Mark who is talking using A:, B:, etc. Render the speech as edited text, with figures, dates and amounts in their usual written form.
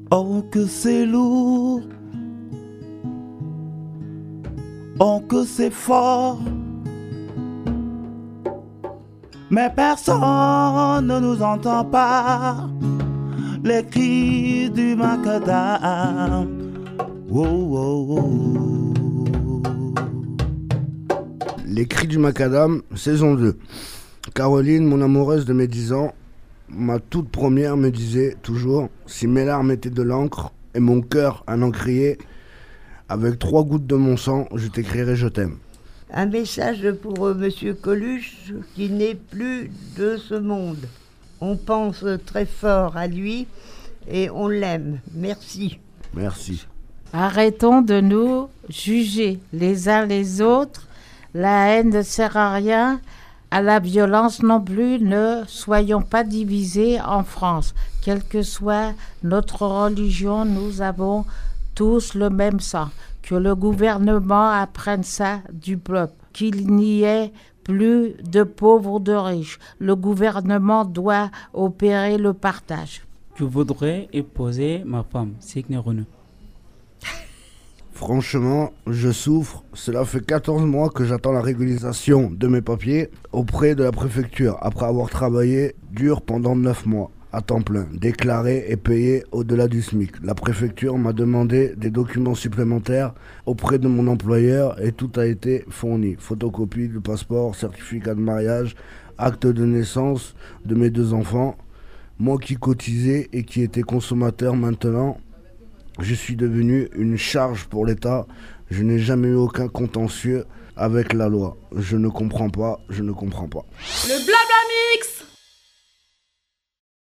A: Oh que c'est lourd, oh que c'est fort, mais personne ne nous entend pas. Les cris du macadam. Oh, oh, oh.
B: Les cris du macadam, saison 2. Caroline, mon amoureuse de mes 10 ans, ma toute première, me disait toujours: si mes larmes étaient de l'encre et mon cœur un encrier, avec 3 gouttes de mon sang, je t'écrirai je t'aime.
C: Un message pour Monsieur Coluche qui n'est plus de ce monde. On pense très fort à lui et on l'aime. Merci.
B: Merci.
D: Arrêtons de nous juger les uns les autres. La haine ne sert à rien, à la violence non plus. Ne soyons pas divisés en France. Quelle que soit notre religion, nous avons tous le même sang. Que le gouvernement apprenne ça du peuple, qu'il n'y ait plus de pauvres ou de riches. Le gouvernement doit opérer le partage.
E: Je voudrais épouser ma femme, Signe Renaud.
B: Franchement, je souffre. Cela fait 14 mois que j'attends la régularisation de mes papiers auprès de la préfecture, après avoir travaillé dur pendant 9 mois, à temps plein, déclaré et payé au-delà du SMIC. La préfecture m'a demandé des documents supplémentaires auprès de mon employeur et tout a été fourni. Photocopie du passeport, certificat de mariage, acte de naissance de mes 2 enfants. Moi qui cotisais et qui étais consommateur maintenant, je suis devenu une charge pour l'État. Je n'ai jamais eu aucun contentieux avec la loi. Je ne comprends pas.
F: Le Blabla Mix.